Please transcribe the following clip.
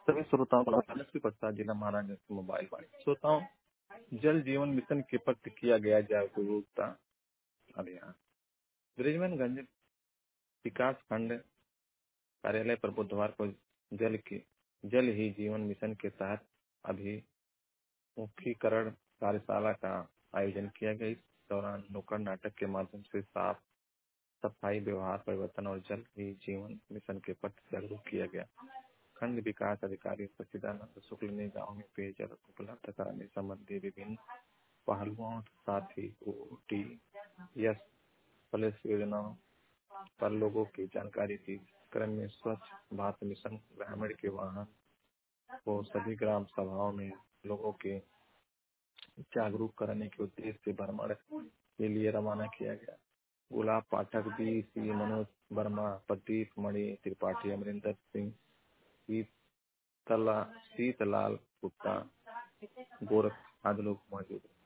सभी श्रोताओं को लक्ष्मी प्रसाद जिला महाराज मोबाइल वाणी श्रोताओं, जल जीवन मिशन के प्रति किया गया जागरूकता अभियान। ब्रिजमनगंज विकास खंड कार्यालय पर बुधवार को जल ही जीवन मिशन के तहत अभिमुखीकरण कार्यशाला का आयोजन किया गया। इस दौरान नुक्कड़ नाटक के माध्यम से साफ सफाई, व्यवहार परिवर्तन और जल ही जीवन मिशन के प्रति जागरूक किया गया। खंड विकास अधिकारी सच्चिदानंद शुक्ल ने गांव में पेयजल उपलब्ध कराने संबंधी विभिन्न पहलुओं साथ ही OTS प्लस योजनाओं पर लोगों की जानकारी दी। क्रम में स्वच्छ भारत मिशन ग्रामीण के वाहन को सभी ग्राम सभाओं में लोगों के जागरूक करने के उद्देश्य से भ्रमण के लिए रवाना किया गया। गुलाब पाठक, BC मनोज वर्मा, प्रदीप मणि त्रिपाठी, अमरिंदर सिंह, शीतलाल गुप्ता, गोरख आदि लोग मौजूद हैं।